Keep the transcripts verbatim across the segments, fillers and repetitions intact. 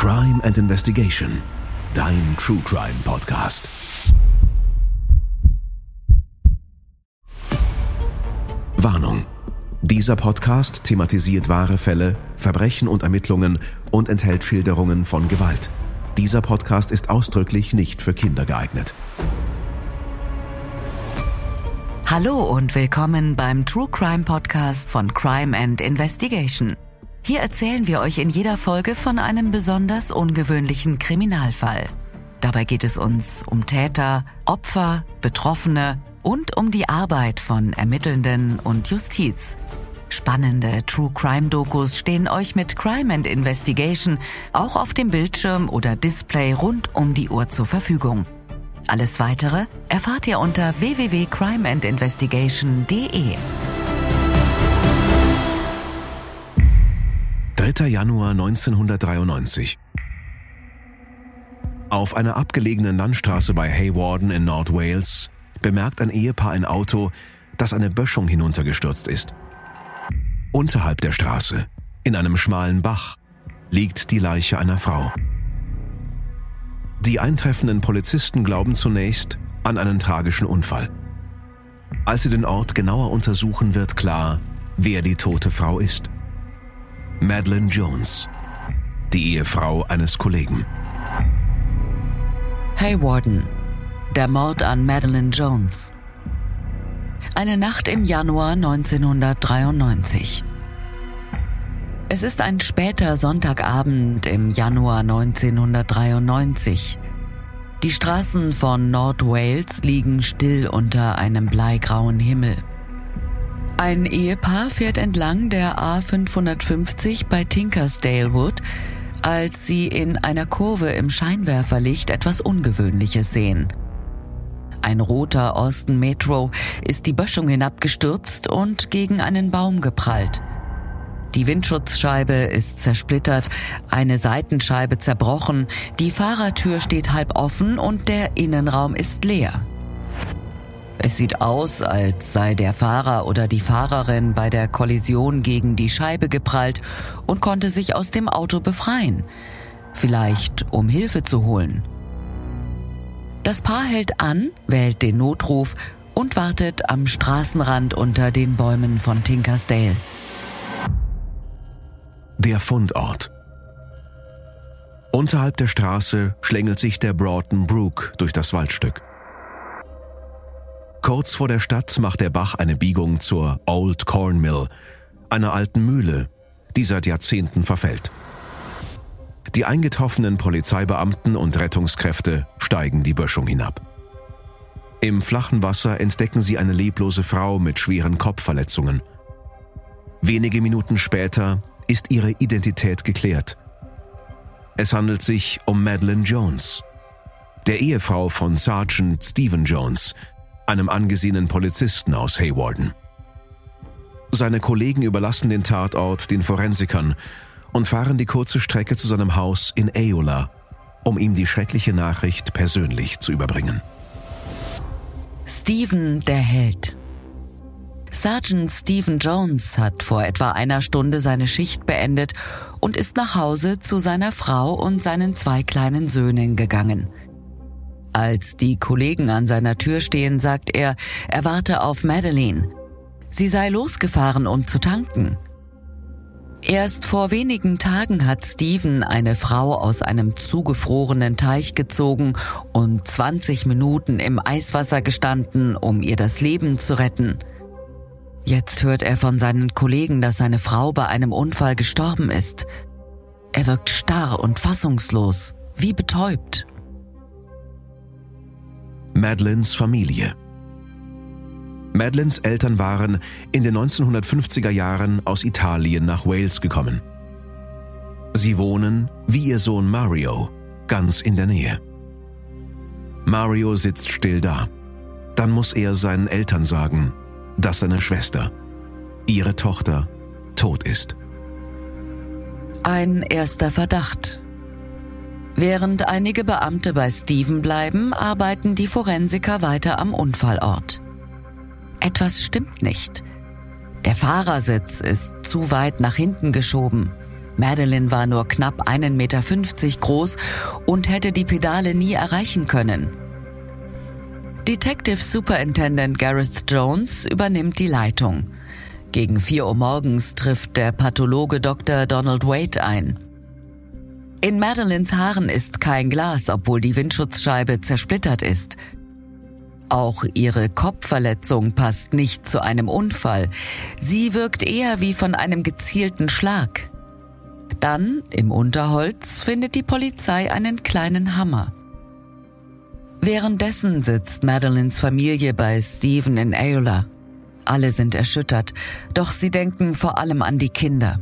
Crime and Investigation, dein True Crime Podcast. Warnung: Dieser Podcast thematisiert wahre Fälle, Verbrechen und Ermittlungen und enthält Schilderungen von Gewalt. Dieser Podcast ist ausdrücklich nicht für Kinder geeignet. Hallo und willkommen beim True Crime Podcast von Crime and Investigation. Hier erzählen wir euch in jeder Folge von einem besonders ungewöhnlichen Kriminalfall. Dabei geht es uns um Täter, Opfer, Betroffene und um die Arbeit von Ermittelnden und Justiz. Spannende True Crime Dokus stehen euch mit Crime and Investigation auch auf dem Bildschirm oder Display rund um die Uhr zur Verfügung. Alles Weitere erfahrt ihr unter w w w punkt crime and investigation punkt d e. dritter Januar neunzehnhundertdreiundneunzig. Auf einer abgelegenen Landstraße bei Hawarden in Nordwales bemerkt ein Ehepaar ein Auto, das eine Böschung hinuntergestürzt ist. Unterhalb der Straße, in einem schmalen Bach, liegt die Leiche einer Frau. Die eintreffenden Polizisten glauben zunächst an einen tragischen Unfall. Als sie den Ort genauer untersuchen, wird klar, wer die tote Frau ist. Madeleine Jones, die Ehefrau eines Kollegen. Hawarden, der Mord an Madeleine Jones. Eine Nacht im Januar neunzehnhundertdreiundneunzig. Es ist ein später Sonntagabend im Januar neunzehnhundertdreiundneunzig. Die Straßen von Nordwales liegen still unter einem bleigrauen Himmel. Ein Ehepaar fährt entlang der A fünfhundertfünfzig bei Tinkersdale Wood, als sie in einer Kurve im Scheinwerferlicht etwas Ungewöhnliches sehen. Ein roter Austin Metro ist die Böschung hinabgestürzt und gegen einen Baum geprallt. Die Windschutzscheibe ist zersplittert, eine Seitenscheibe zerbrochen, die Fahrertür steht halb offen und der Innenraum ist leer. Es sieht aus, als sei der Fahrer oder die Fahrerin bei der Kollision gegen die Scheibe geprallt und konnte sich aus dem Auto befreien, vielleicht um Hilfe zu holen. Das Paar hält an, wählt den Notruf und wartet am Straßenrand unter den Bäumen von Tinkersdale. Der Fundort. Unterhalb der Straße schlängelt sich der Broughton Brook durch das Waldstück. Kurz vor der Stadt macht der Bach eine Biegung zur Old Corn Mill, einer alten Mühle, die seit Jahrzehnten verfällt. Die eingetroffenen Polizeibeamten und Rettungskräfte steigen die Böschung hinab. Im flachen Wasser entdecken sie eine leblose Frau mit schweren Kopfverletzungen. Wenige Minuten später ist ihre Identität geklärt. Es handelt sich um Madeleine Jones, der Ehefrau von Sergeant Stephen Jones, einem angesehenen Polizisten aus Hawarden. Seine Kollegen überlassen den Tatort den Forensikern und fahren die kurze Strecke zu seinem Haus in Eola, um ihm die schreckliche Nachricht persönlich zu überbringen. Stephen, der Held. Sergeant Stephen Jones hat vor etwa einer Stunde seine Schicht beendet und ist nach Hause zu seiner Frau und seinen zwei kleinen Söhnen gegangen. Als die Kollegen an seiner Tür stehen, sagt er, er warte auf Madeleine. Sie sei losgefahren, um zu tanken. Erst vor wenigen Tagen hat Stephen eine Frau aus einem zugefrorenen Teich gezogen und zwanzig Minuten im Eiswasser gestanden, um ihr das Leben zu retten. Jetzt hört er von seinen Kollegen, dass seine Frau bei einem Unfall gestorben ist. Er wirkt starr und fassungslos, wie betäubt. Madeleines Familie. Madeleines Eltern waren in den neunzehnhundertfünfziger Jahren aus Italien nach Wales gekommen. Sie wohnen, wie ihr Sohn Mario, ganz in der Nähe. Mario sitzt still da. Dann muss er seinen Eltern sagen, dass seine Schwester, ihre Tochter, tot ist. Ein erster Verdacht. Während einige Beamte bei Stephen bleiben, arbeiten die Forensiker weiter am Unfallort. Etwas stimmt nicht. Der Fahrersitz ist zu weit nach hinten geschoben. Madeleine war nur knapp einen Meter fünfzig groß und hätte die Pedale nie erreichen können. Detective Superintendent Gareth Jones übernimmt die Leitung. Gegen vier Uhr morgens trifft der Pathologe Doktor Donald Wade ein. In Madeleines Haaren ist kein Glas, obwohl die Windschutzscheibe zersplittert ist. Auch ihre Kopfverletzung passt nicht zu einem Unfall. Sie wirkt eher wie von einem gezielten Schlag. Dann, im Unterholz, findet die Polizei einen kleinen Hammer. Währenddessen sitzt Madeleines Familie bei Stephen in Eola. Alle sind erschüttert, doch sie denken vor allem an die Kinder.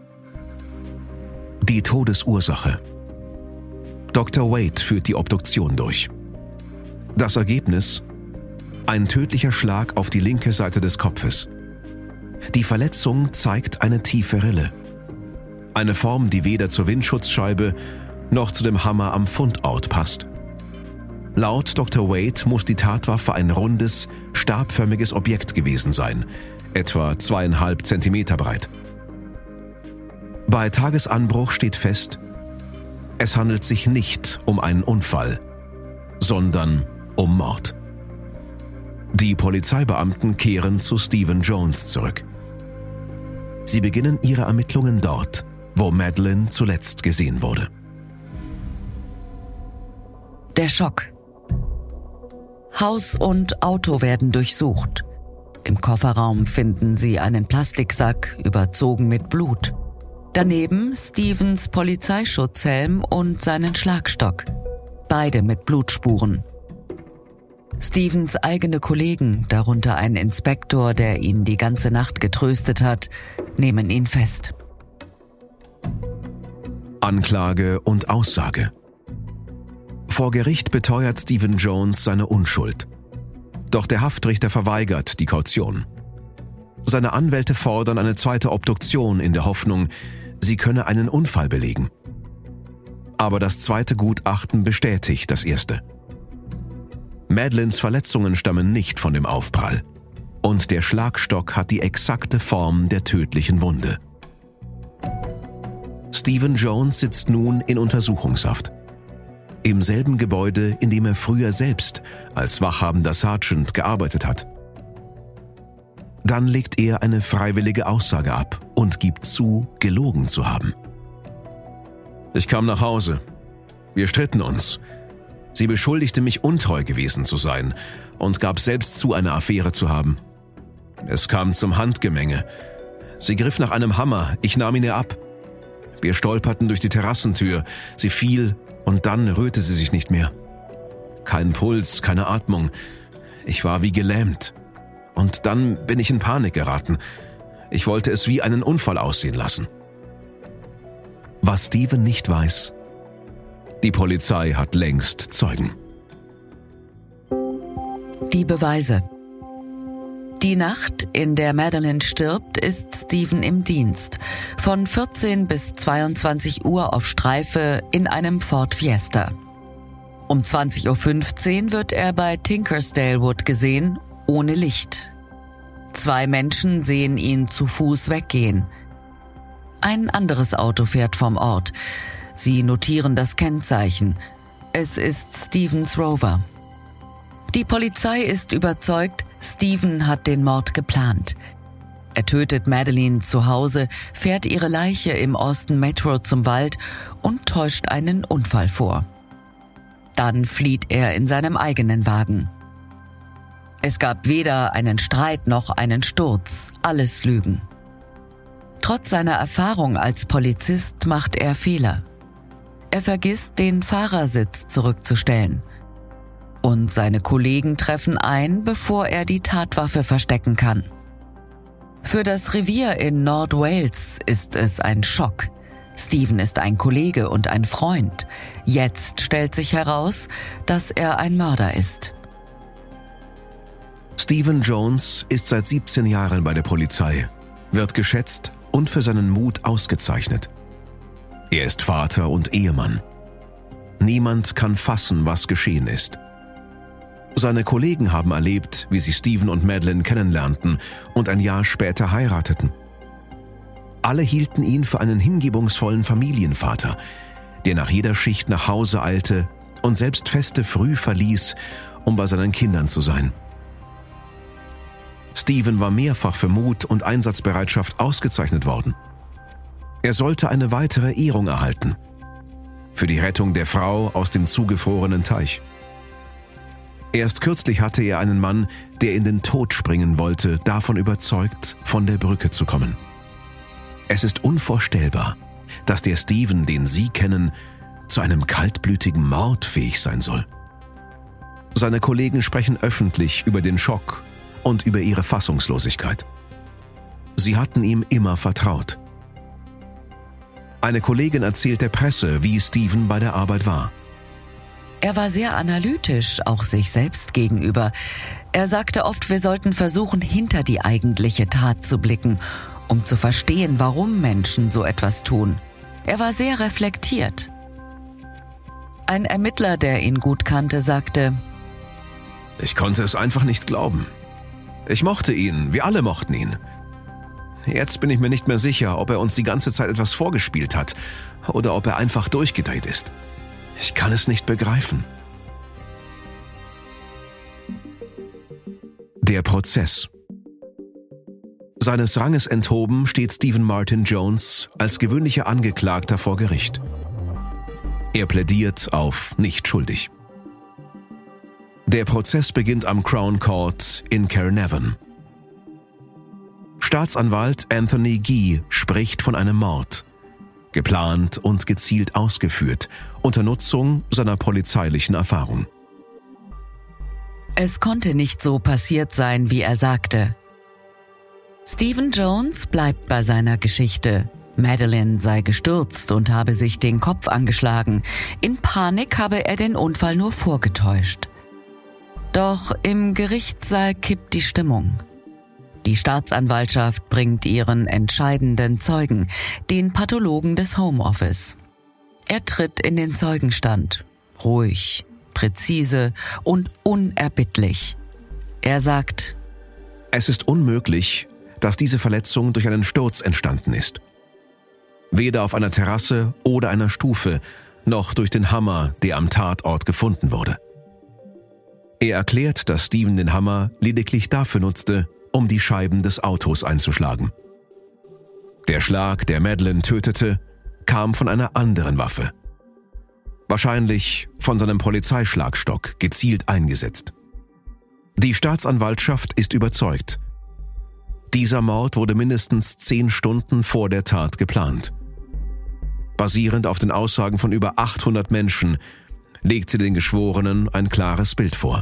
Die Todesursache. Doktor Wade führt die Obduktion durch. Das Ergebnis: ein tödlicher Schlag auf die linke Seite des Kopfes. Die Verletzung zeigt eine tiefe Rille. Eine Form, die weder zur Windschutzscheibe noch zu dem Hammer am Fundort passt. Laut Doktor Wade muss die Tatwaffe ein rundes, stabförmiges Objekt gewesen sein, etwa zweieinhalb Zentimeter breit. Bei Tagesanbruch steht fest, es handelt sich nicht um einen Unfall, sondern um Mord. Die Polizeibeamten kehren zu Stephen Jones zurück. Sie beginnen ihre Ermittlungen dort, wo Madeleine zuletzt gesehen wurde. Der Schock. Haus und Auto werden durchsucht. Im Kofferraum finden sie einen Plastiksack, überzogen mit Blut. Daneben Stephens Polizeischutzhelm und seinen Schlagstock. Beide mit Blutspuren. Stephens eigene Kollegen, darunter ein Inspektor, der ihn die ganze Nacht getröstet hat, nehmen ihn fest. Anklage und Aussage. Vor Gericht beteuert Stephen Jones seine Unschuld. Doch der Haftrichter verweigert die Kaution. Seine Anwälte fordern eine zweite Obduktion in der Hoffnung, sie könne einen Unfall belegen. Aber das zweite Gutachten bestätigt das erste. Madeleines Verletzungen stammen nicht von dem Aufprall. Und der Schlagstock hat die exakte Form der tödlichen Wunde. Stephen Jones sitzt nun in Untersuchungshaft. Im selben Gebäude, in dem er früher selbst als wachhabender Sergeant gearbeitet hat. Dann legt er eine freiwillige Aussage ab und gibt zu, gelogen zu haben. Ich kam nach Hause. Wir stritten uns. Sie beschuldigte mich, untreu gewesen zu sein und gab selbst zu, eine Affäre zu haben. Es kam zum Handgemenge. Sie griff nach einem Hammer, ich nahm ihn ihr ab. Wir stolperten durch die Terrassentür, sie fiel und dann rührte sie sich nicht mehr. Kein Puls, keine Atmung. Ich war wie gelähmt. Und dann bin ich in Panik geraten. Ich wollte es wie einen Unfall aussehen lassen. Was Stephen nicht weiß: die Polizei hat längst Zeugen. Die Beweise. Die Nacht, in der Madeleine stirbt, ist Stephen im Dienst. Von vierzehn bis zweiundzwanzig Uhr auf Streife in einem Ford Fiesta. Um zwanzig Uhr fünfzehn wird er bei Tinkersdale Wood gesehen, ohne Licht. Zwei Menschen sehen ihn zu Fuß weggehen. Ein anderes Auto fährt vom Ort. Sie notieren das Kennzeichen. Es ist Stephens Rover. Die Polizei ist überzeugt, Stephen hat den Mord geplant. Er tötet Madeleine zu Hause, fährt ihre Leiche im Austin Metro zum Wald und täuscht einen Unfall vor. Dann flieht er in seinem eigenen Wagen. Es gab weder einen Streit noch einen Sturz, alles Lügen. Trotz seiner Erfahrung als Polizist macht er Fehler. Er vergisst, den Fahrersitz zurückzustellen. Und seine Kollegen treffen ein, bevor er die Tatwaffe verstecken kann. Für das Revier in Nord-Wales ist es ein Schock. Stephen ist ein Kollege und ein Freund. Jetzt stellt sich heraus, dass er ein Mörder ist. Stephen Jones ist seit siebzehn Jahren bei der Polizei, wird geschätzt und für seinen Mut ausgezeichnet. Er ist Vater und Ehemann. Niemand kann fassen, was geschehen ist. Seine Kollegen haben erlebt, wie sie Stephen und Madeleine kennenlernten und ein Jahr später heirateten. Alle hielten ihn für einen hingebungsvollen Familienvater, der nach jeder Schicht nach Hause eilte und selbst Feste früh verließ, um bei seinen Kindern zu sein. Stephen war mehrfach für Mut und Einsatzbereitschaft ausgezeichnet worden. Er sollte eine weitere Ehrung erhalten. Für die Rettung der Frau aus dem zugefrorenen Teich. Erst kürzlich hatte er einen Mann, der in den Tod springen wollte, davon überzeugt, von der Brücke zu kommen. Es ist unvorstellbar, dass der Stephen, den Sie kennen, zu einem kaltblütigen Mord fähig sein soll. Seine Kollegen sprechen öffentlich über den Schock und über ihre Fassungslosigkeit. Sie hatten ihm immer vertraut. Eine Kollegin erzählt der Presse, wie Stephen bei der Arbeit war. Er war sehr analytisch, auch sich selbst gegenüber. Er sagte oft, wir sollten versuchen, hinter die eigentliche Tat zu blicken, um zu verstehen, warum Menschen so etwas tun. Er war sehr reflektiert. Ein Ermittler, der ihn gut kannte, sagte: Ich konnte es einfach nicht glauben. Ich mochte ihn, wir alle mochten ihn. Jetzt bin ich mir nicht mehr sicher, ob er uns die ganze Zeit etwas vorgespielt hat oder ob er einfach durchgedreht ist. Ich kann es nicht begreifen. Der Prozess. Seines Ranges enthoben steht Stephen Martin Jones als gewöhnlicher Angeklagter vor Gericht. Er plädiert auf nicht schuldig. Der Prozess beginnt am Crown Court in Caernarfon. Staatsanwalt Anthony Gee spricht von einem Mord, geplant und gezielt ausgeführt, unter Nutzung seiner polizeilichen Erfahrung. Es konnte nicht so passiert sein, wie er sagte. Stephen Jones bleibt bei seiner Geschichte. Madeleine sei gestürzt und habe sich den Kopf angeschlagen. In Panik habe er den Unfall nur vorgetäuscht. Doch im Gerichtssaal kippt die Stimmung. Die Staatsanwaltschaft bringt ihren entscheidenden Zeugen, den Pathologen des Homeoffice. Er tritt in den Zeugenstand, ruhig, präzise und unerbittlich. Er sagt: Es ist unmöglich, dass diese Verletzung durch einen Sturz entstanden ist. Weder auf einer Terrasse oder einer Stufe, noch durch den Hammer, der am Tatort gefunden wurde. Er erklärt, dass Stephen den Hammer lediglich dafür nutzte, um die Scheiben des Autos einzuschlagen. Der Schlag, der Madeleine tötete, kam von einer anderen Waffe. Wahrscheinlich von seinem Polizeischlagstock, gezielt eingesetzt. Die Staatsanwaltschaft ist überzeugt. Dieser Mord wurde mindestens zehn Stunden vor der Tat geplant. Basierend auf den Aussagen von über achthundert Menschen legt sie den Geschworenen ein klares Bild vor.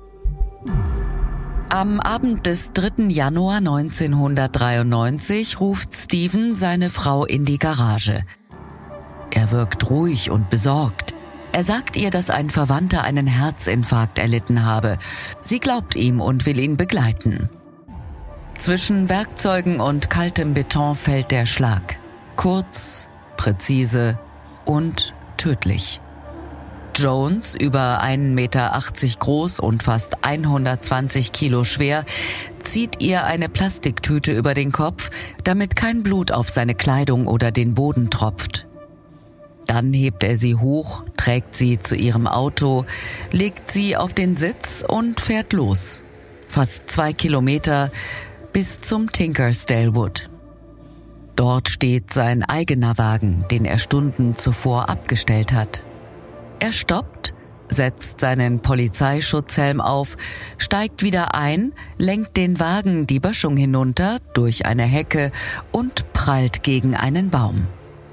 Am Abend des dritten Januar neunzehnhundertdreiundneunzig ruft Stephen seine Frau in die Garage. Er wirkt ruhig und besorgt. Er sagt ihr, dass ein Verwandter einen Herzinfarkt erlitten habe. Sie glaubt ihm und will ihn begleiten. Zwischen Werkzeugen und kaltem Beton fällt der Schlag. Kurz, präzise und tödlich. Jones, über einen Meter achtzig groß und fast hundertzwanzig Kilo schwer, zieht ihr eine Plastiktüte über den Kopf, damit kein Blut auf seine Kleidung oder den Boden tropft. Dann hebt er sie hoch, trägt sie zu ihrem Auto, legt sie auf den Sitz und fährt los. Fast zwei Kilometer bis zum Tinkersdale Wood. Dort steht sein eigener Wagen, den er Stunden zuvor abgestellt hat. Er stoppt, setzt seinen Polizeischutzhelm auf, steigt wieder ein, lenkt den Wagen die Böschung hinunter durch eine Hecke und prallt gegen einen Baum.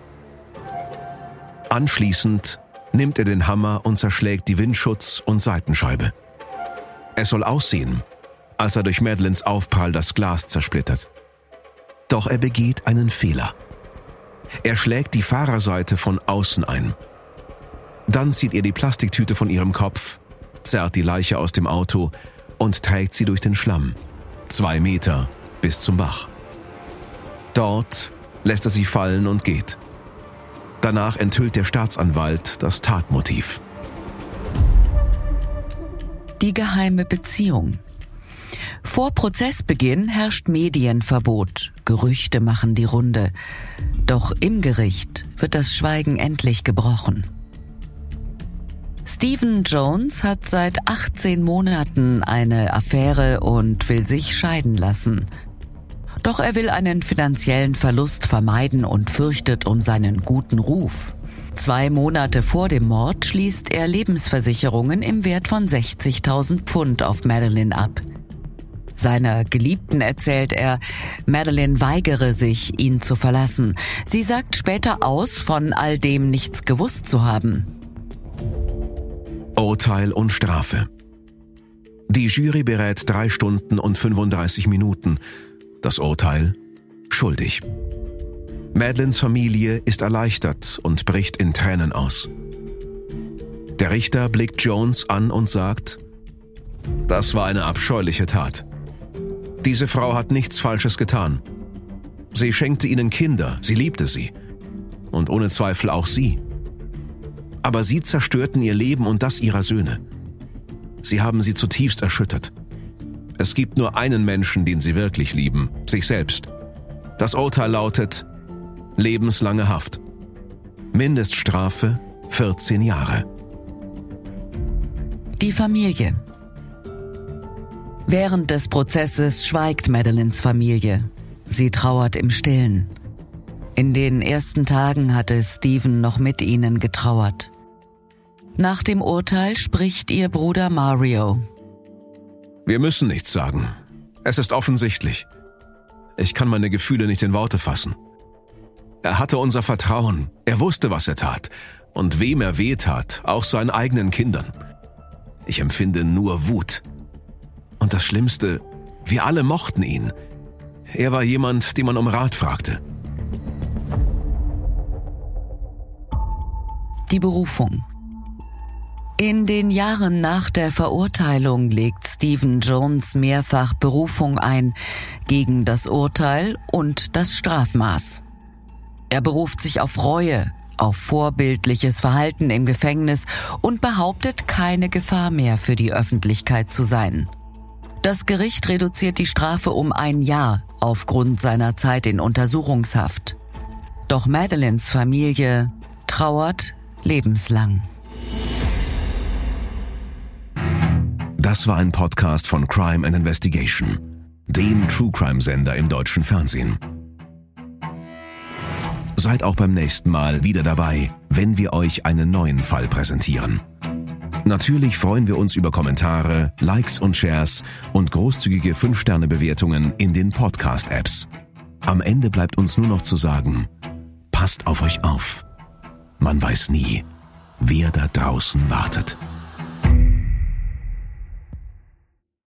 Anschließend nimmt er den Hammer und zerschlägt die Windschutz- und Seitenscheibe. Es soll aussehen, als er durch Madeleines Aufprall das Glas zersplittert. Doch er begeht einen Fehler. Er schlägt die Fahrerseite von außen ein. Dann zieht er die Plastiktüte von ihrem Kopf, zerrt die Leiche aus dem Auto und trägt sie durch den Schlamm, zwei Meter bis zum Bach. Dort lässt er sie fallen und geht. Danach enthüllt der Staatsanwalt das Tatmotiv. Die geheime Beziehung. Vor Prozessbeginn herrscht Medienverbot. Gerüchte machen die Runde. Doch im Gericht wird das Schweigen endlich gebrochen. Stephen Jones hat seit achtzehn Monaten eine Affäre und will sich scheiden lassen. Doch er will einen finanziellen Verlust vermeiden und fürchtet um seinen guten Ruf. Zwei Monate vor dem Mord schließt er Lebensversicherungen im Wert von sechzigtausend Pfund auf Madeleine ab. Seiner Geliebten erzählt er, Madeleine weigere sich, ihn zu verlassen. Sie sagt später aus, von all dem nichts gewusst zu haben. Urteil und Strafe. Die Jury berät drei Stunden und fünfunddreißig Minuten. Das Urteil: schuldig. Madeleines Familie ist erleichtert und bricht in Tränen aus. Der Richter blickt Jones an und sagt: Das war eine abscheuliche Tat. Diese Frau hat nichts Falsches getan. Sie schenkte ihnen Kinder, sie liebte sie. Und ohne Zweifel auch sie. Aber sie zerstörten ihr Leben und das ihrer Söhne. Sie haben sie zutiefst erschüttert. Es gibt nur einen Menschen, den sie wirklich lieben, sich selbst. Das Urteil lautet: lebenslange Haft. Mindeststrafe vierzehn Jahre. Die Familie. Während des Prozesses schweigt Madeleines Familie. Sie trauert im Stillen. In den ersten Tagen hatte Stephen noch mit ihnen getrauert. Nach dem Urteil spricht ihr Bruder Mario. Wir müssen nichts sagen. Es ist offensichtlich. Ich kann meine Gefühle nicht in Worte fassen. Er hatte unser Vertrauen. Er wusste, was er tat. Und wem er wehtat, auch seinen eigenen Kindern. Ich empfinde nur Wut. Und das Schlimmste, wir alle mochten ihn. Er war jemand, den man um Rat fragte. Die Berufung. In den Jahren nach der Verurteilung legt Stephen Jones mehrfach Berufung ein gegen das Urteil und das Strafmaß. Er beruft sich auf Reue, auf vorbildliches Verhalten im Gefängnis und behauptet, keine Gefahr mehr für die Öffentlichkeit zu sein. Das Gericht reduziert die Strafe um ein Jahr aufgrund seiner Zeit in Untersuchungshaft. Doch Madeleines Familie trauert lebenslang. Das war ein Podcast von Crime and Investigation, dem True-Crime-Sender im deutschen Fernsehen. Seid auch beim nächsten Mal wieder dabei, wenn wir euch einen neuen Fall präsentieren. Natürlich freuen wir uns über Kommentare, Likes und Shares und großzügige fünf Sterne Bewertungen in den Podcast-Apps. Am Ende bleibt uns nur noch zu sagen: Passt auf euch auf. Man weiß nie, wer da draußen wartet.